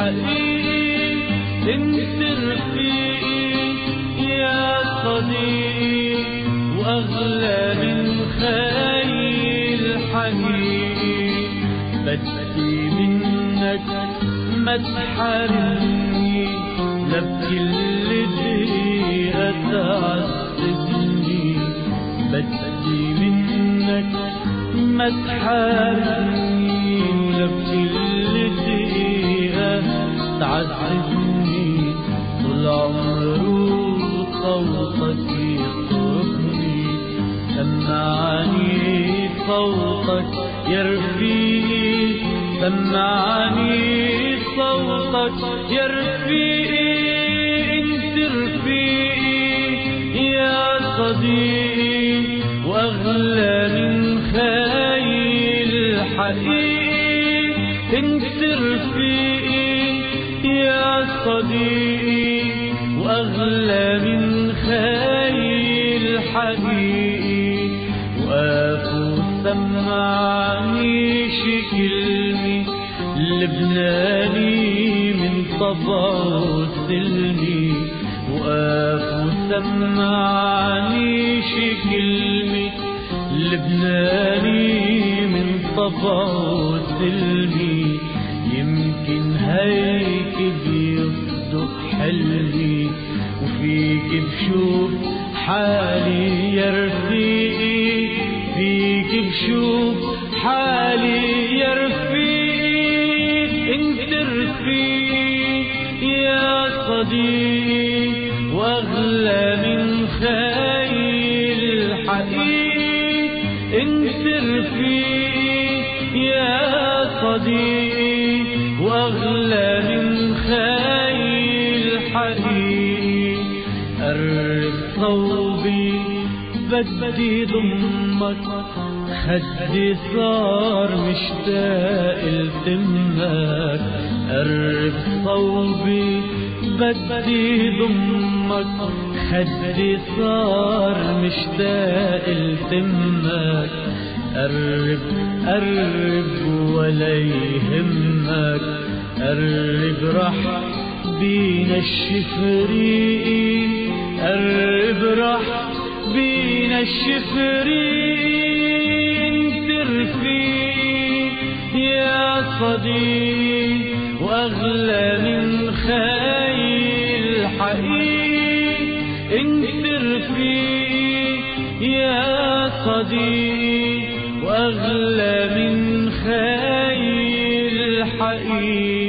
الحقيقي انت رفيقي يا صديقي، واغلى من خيل حقيقي. بدي منك ما تحرمني، لا بكل دقيقة تعذبني. بدي منك ما تحرمني، ولا بكل دقيقة تعذبني. طول عمره صوتك يطربني، سمعني صوتك يا رفيقي، سمعني صوتك يا رفيقي. انت رفيقي يا صديقي، واغلى من خيل حقيقي. انت رفيقي يا صديقي، واغلى من خيل حقيقي. وقف وسمعني شي كلمة لبناني من طبعه سلمي. وقف وسمعني شي كلمة لبناني من طبعه سلمي. يمكن هيك بيصدق حلمي، وفيك بشوف حالي يا رفيقي، فيك بشوف حالي يا رفيقي. انت رفيقي يا صديقي، واغلى من خيل حقيقي. انت رفيقي يا صديقي، واغلى من خيل حقيقي. قرب صوبي بدي ضمك، خدي صار مشتاق لتمك. قرب صوبي بدي ضمك، خدي صار مشتاق لتمك. قرب قرب ولا يهمك، قرب رح بينا الشفريق. قرب رح بينا الشفريق. انت رفيقي يا صديق، واغلى من خيل حقيقي. انت رفيقي يا صديق، واغلى من خيل حقيقي.